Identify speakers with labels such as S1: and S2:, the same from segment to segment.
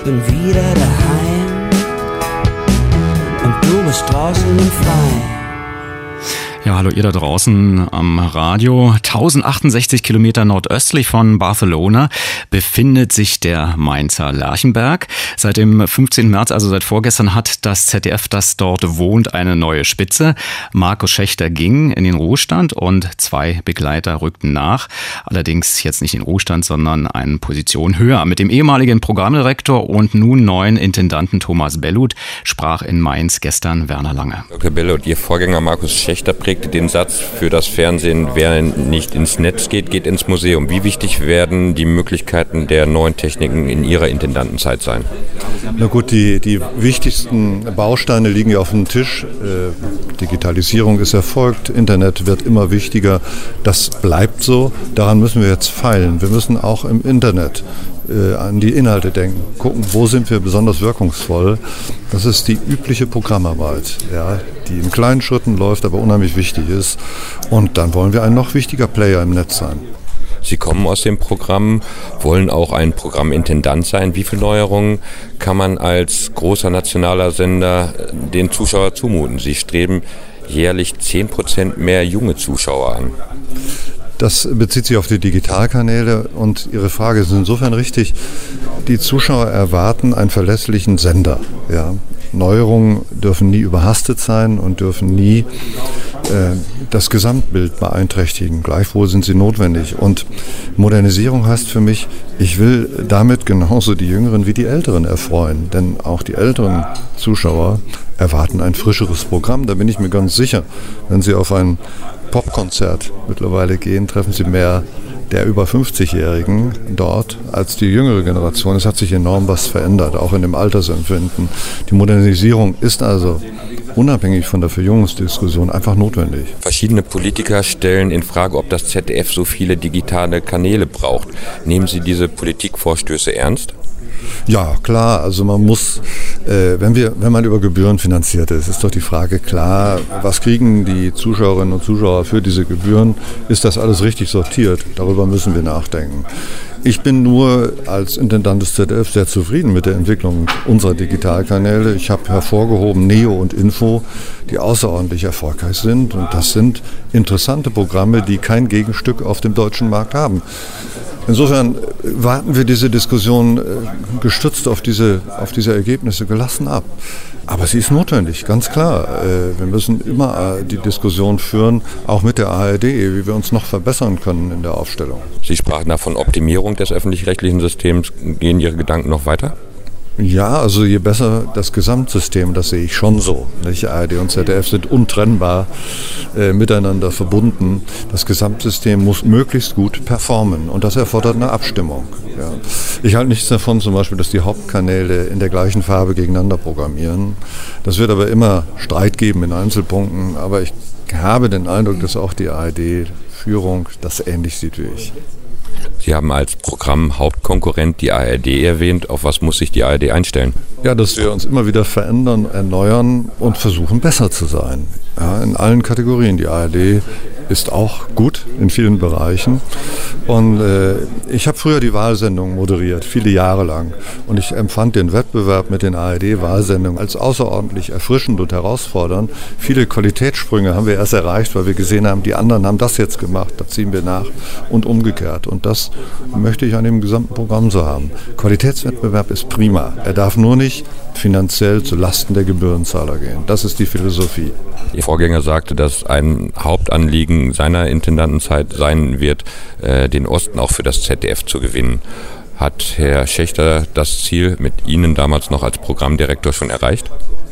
S1: bin wieder daheim und du bist draußen im Freien.
S2: Ja, hallo ihr da draußen am Radio. 1068 Kilometer nordöstlich von Barcelona befindet sich der Mainzer Lerchenberg. Seit dem 15. März, also seit vorgestern, hat das ZDF, das dort wohnt, eine neue Spitze. Markus Schächter ging in den Ruhestand und 2 Begleiter rückten nach. Allerdings jetzt nicht in den Ruhestand, sondern eine Position höher. Mit dem ehemaligen Programmdirektor und nun neuen Intendanten Thomas Bellut sprach in Mainz gestern Werner Lange.
S3: Dr. Bellut, Ihr Vorgänger Markus Schächter prägte den Satz für das Fernsehen: Wer nicht ins Netz geht, geht ins Museum. Wie wichtig werden die Möglichkeiten der neuen Techniken in Ihrer Intendantenzeit sein?
S4: Na gut, die wichtigsten Bausteine liegen ja auf dem Tisch. Digitalisierung ist erfolgt, Internet wird immer wichtiger. Das bleibt so. Daran müssen wir jetzt feilen. Wir müssen auch im Internet an die Inhalte denken, gucken, wo sind wir besonders wirkungsvoll. Das ist die übliche Programmarbeit, ja, die in kleinen Schritten läuft, aber unheimlich wichtig ist. Und dann wollen wir ein noch wichtiger Player im Netz sein.
S3: Sie kommen aus dem Programm, wollen auch ein Programmintendant sein. Wie viele Neuerungen kann man als großer nationaler Sender den Zuschauer zumuten? Sie streben jährlich 10% mehr junge Zuschauer an.
S4: Das bezieht sich auf die Digitalkanäle und Ihre Frage ist insofern richtig. Die Zuschauer erwarten einen verlässlichen Sender. Ja. Neuerungen dürfen nie überhastet sein und dürfen nie das Gesamtbild beeinträchtigen. Gleichwohl sind sie notwendig. Und Modernisierung heißt für mich, ich will damit genauso die Jüngeren wie die Älteren erfreuen. Denn auch die älteren Zuschauer erwarten ein frischeres Programm. Da bin ich mir ganz sicher, wenn Sie auf ein Popkonzert mittlerweile gehen, treffen Sie mehr der über 50-Jährigen dort als die jüngere Generation. Es hat sich enorm was verändert, auch in dem Altersempfinden. Die Modernisierung ist also unabhängig von der Verjüngungsdiskussion einfach notwendig.
S3: Verschiedene Politiker stellen in Frage, ob das ZDF so viele digitale Kanäle braucht. Nehmen Sie diese Politikvorstöße ernst?
S4: Ja, klar. Also man muss, wenn man über Gebühren finanziert ist doch die Frage klar, was kriegen die Zuschauerinnen und Zuschauer für diese Gebühren? Ist das alles richtig sortiert? Darüber müssen wir nachdenken. Ich bin nur als Intendant des ZDF sehr zufrieden mit der Entwicklung unserer Digitalkanäle. Ich habe hervorgehoben Neo und Info, die außerordentlich erfolgreich sind. Und das sind interessante Programme, die kein Gegenstück auf dem deutschen Markt haben. Insofern warten wir diese Diskussion gestützt auf diese Ergebnisse gelassen ab. Aber sie ist notwendig, ganz klar. Wir müssen immer die Diskussion führen, auch mit der ARD, wie wir uns noch verbessern können in der Aufstellung.
S3: Sie sprachen da von Optimierung des öffentlich-rechtlichen Systems. Gehen Ihre Gedanken noch weiter?
S4: Ja, also je besser das Gesamtsystem, das sehe ich schon so. Nicht? ARD und ZDF sind untrennbar miteinander verbunden. Das Gesamtsystem muss möglichst gut performen und das erfordert eine Abstimmung. Ja. Ich halte nichts davon, zum Beispiel, dass die Hauptkanäle in der gleichen Farbe gegeneinander programmieren. Das wird aber immer Streit geben in Einzelpunkten, aber ich habe den Eindruck, dass auch die ARD-Führung das ähnlich sieht wie ich.
S3: Sie haben als Programmhauptkonkurrent die ARD erwähnt. Auf was muss sich die ARD einstellen?
S4: Ja, dass wir uns immer wieder verändern, erneuern und versuchen, besser zu sein. Ja, in allen Kategorien. Die ARD ist auch gut in vielen Bereichen. Und ich habe früher die Wahlsendung moderiert, viele Jahre lang. Und ich empfand den Wettbewerb mit den ARD-Wahlsendungen als außerordentlich erfrischend und herausfordernd. Viele Qualitätssprünge haben wir erst erreicht, weil wir gesehen haben, die anderen haben das jetzt gemacht, da ziehen wir nach und umgekehrt. Und das möchte ich an dem gesamten Programm so haben. Qualitätswettbewerb ist prima. Er darf nur nicht finanziell zu Lasten der Gebührenzahler gehen. Das ist die Philosophie.
S3: Ihr Vorgänger sagte, dass ein Hauptanliegen seiner Intendantenzeit sein wird, den Osten auch für das ZDF zu gewinnen. Hat Herr Schächter das Ziel mit Ihnen damals noch als Programmdirektor schon erreicht?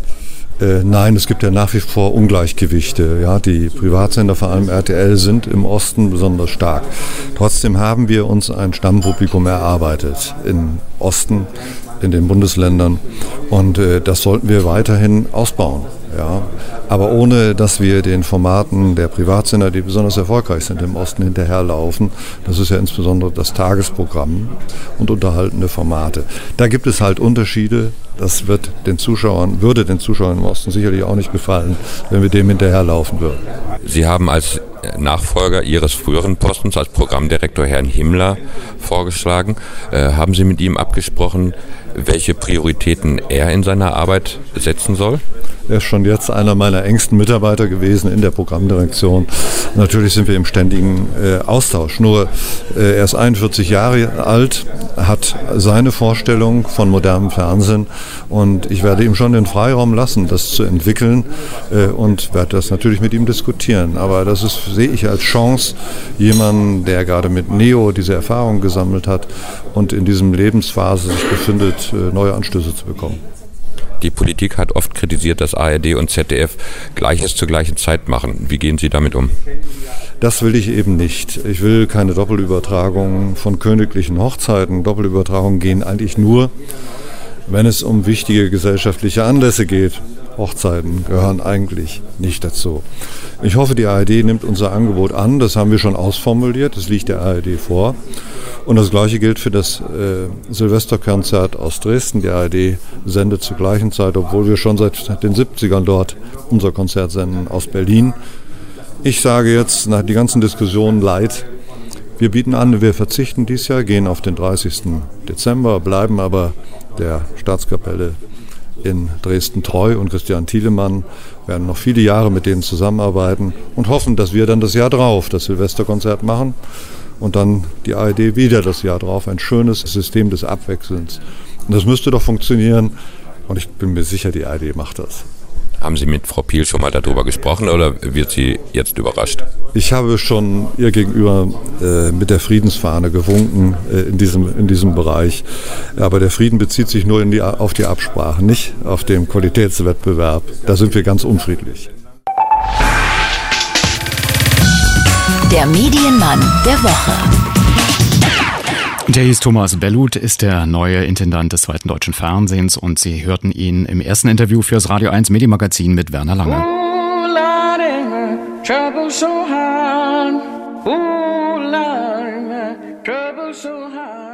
S4: Nein, es gibt ja nach wie vor Ungleichgewichte. Ja, die Privatsender, vor allem RTL, sind im Osten besonders stark. Trotzdem haben wir uns ein Stammpublikum erarbeitet im Osten, in den Bundesländern. Und das sollten wir weiterhin ausbauen. Ja. Aber ohne, dass wir den Formaten der Privatsender, die besonders erfolgreich sind im Osten, hinterherlaufen. Das ist ja insbesondere das Tagesprogramm und unterhaltende Formate. Da gibt es halt Unterschiede. Das würde den Zuschauern im Osten sicherlich auch nicht gefallen, wenn wir dem hinterherlaufen würden.
S3: Sie haben als Nachfolger Ihres früheren Postens als Programmdirektor Herrn Himmler vorgeschlagen. Haben Sie mit ihm abgesprochen, welche Prioritäten er in seiner Arbeit setzen soll?
S4: Er ist schon jetzt einer meiner engsten Mitarbeiter gewesen in der Programmdirektion. Natürlich sind wir im ständigen Austausch. Nur er ist 41 Jahre alt, hat seine Vorstellung von modernem Fernsehen und ich werde ihm schon den Freiraum lassen, das zu entwickeln und werde das natürlich mit ihm diskutieren. Aber das sehe ich als Chance, jemanden, der gerade mit Neo diese Erfahrung gesammelt hat und in diesem Lebensphase sich befindet, neue Anstöße zu bekommen.
S3: Die Politik hat oft kritisiert, dass ARD und ZDF Gleiches zur gleichen Zeit machen. Wie gehen Sie damit um?
S4: Das will ich eben nicht. Ich will keine Doppelübertragung von königlichen Hochzeiten. Doppelübertragungen gehen eigentlich nur, wenn es um wichtige gesellschaftliche Anlässe geht. Hochzeiten gehören eigentlich nicht dazu. Ich hoffe, die ARD nimmt unser Angebot an. Das haben wir schon ausformuliert. Das liegt der ARD vor. Und das Gleiche gilt für das Silvesterkonzert aus Dresden. Die ARD sendet zur gleichen Zeit, obwohl wir schon seit den 70ern dort unser Konzert senden, aus Berlin. Ich sage jetzt nach die ganzen Diskussionen leid. Wir bieten an, wir verzichten dieses Jahr, gehen auf den 30. Dezember, bleiben aber der Staatskapelle in Dresden treu und Christian Thielemann werden noch viele Jahre mit denen zusammenarbeiten und hoffen, dass wir dann das Jahr drauf das Silvesterkonzert machen. Und dann die ARD wieder das Jahr drauf. Ein schönes System des Abwechselns. Und das müsste doch funktionieren. Und ich bin mir sicher, die ARD macht das.
S3: Haben Sie mit Frau Piel schon mal darüber gesprochen oder wird sie jetzt überrascht?
S4: Ich habe schon ihr gegenüber mit der Friedensfahne gewunken in diesem Bereich. Aber der Frieden bezieht sich nur auf die Absprache, nicht auf den Qualitätswettbewerb. Da sind wir ganz unfriedlich.
S5: Der Medienmann der Woche.
S2: Der hieß Thomas Belluth, ist der neue Intendant des Zweiten Deutschen Fernsehens und Sie hörten ihn im ersten Interview fürs Radio 1 Medienmagazin mit Werner Lange.
S1: Oh, Lord, trouble so hard. Oh, Lord, trouble so hard.